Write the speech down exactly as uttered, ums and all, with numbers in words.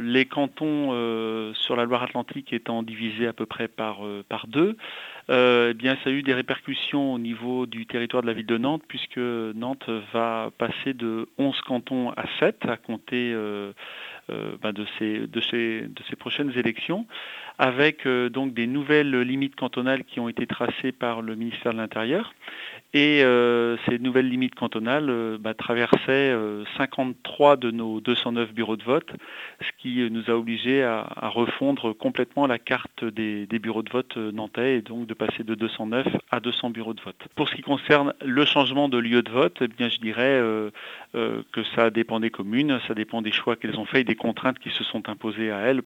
les cantons euh, sur la Loire-Atlantique étant divisés à peu près par, euh, par deux, euh, eh bien, ça a eu des répercussions au niveau du territoire de la ville de Nantes, puisque Nantes va passer de onze cantons à sept à compter euh, euh, ben de, ces, de, ces, de ces prochaines élections, avec euh, donc des nouvelles limites cantonales qui ont été tracées par le ministère de l'Intérieur. Et euh, ces nouvelles limites cantonales euh, bah, traversaient euh, cinquante-trois de nos deux cent neuf bureaux de vote, ce qui nous a obligés à, à refondre complètement la carte des, des bureaux de vote nantais et donc de passer de deux cent neuf à deux cents bureaux de vote. Pour ce qui concerne le changement de lieu de vote, eh bien, je dirais euh, euh, que ça dépend des communes, ça dépend des choix qu'elles ont faits et des contraintes qui se sont imposées à elles